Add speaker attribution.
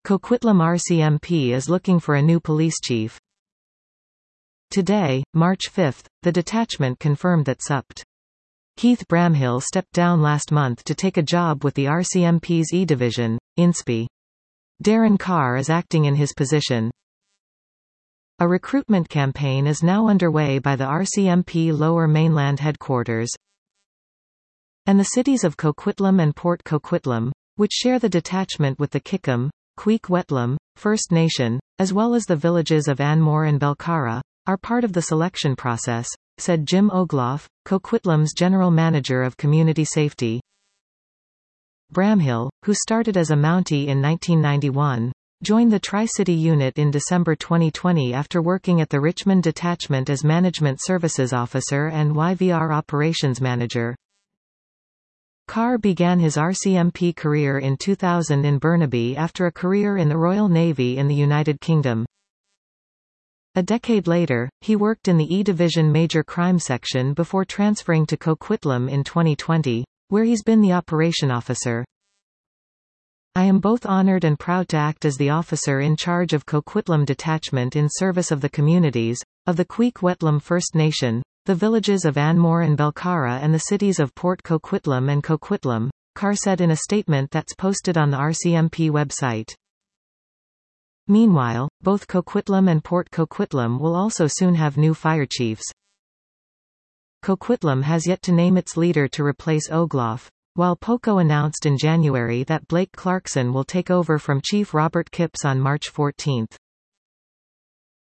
Speaker 1: Coquitlam RCMP is looking for a new police chief. Today, March 5, the detachment confirmed that Supt. Keith Bramhill stepped down last month to take a job with the RCMP's E Division, INSPI. Darren Carr is acting in his position. A recruitment campaign is now underway by the RCMP Lower Mainland headquarters and the cities of Coquitlam and Port Coquitlam, which share the detachment with the Kickham, Queequetlam, First Nation, as well as the villages of Anmore and Belcara, are part of the selection process, said Jim Ogloff, Coquitlam's General Manager of Community Safety. Bramhill, who started as a Mountie in 1991, joined the Tri-City unit in December 2020 after working at the Richmond Detachment as Management Services Officer and YVR Operations Manager. Carr began his RCMP career in 2000 in Burnaby after a career in the Royal Navy in the United Kingdom. A decade later, he worked in the E Division Major Crime Section before transferring to Coquitlam in 2020, where he's been the Operation Officer. I am both honored and proud to act as the officer in charge of Coquitlam Detachment in service of the communities of the Queequetlam First Nation, the villages of Anmore and Belcara and the cities of Port Coquitlam and Coquitlam, Carr said in a statement that's posted on the RCMP website. Meanwhile, both Coquitlam and Port Coquitlam will also soon have new fire chiefs. Coquitlam has yet to name its leader to replace Ogloff, while POCO announced in January that Blake Clarkson will take over from Chief Robert Kipps on March 14.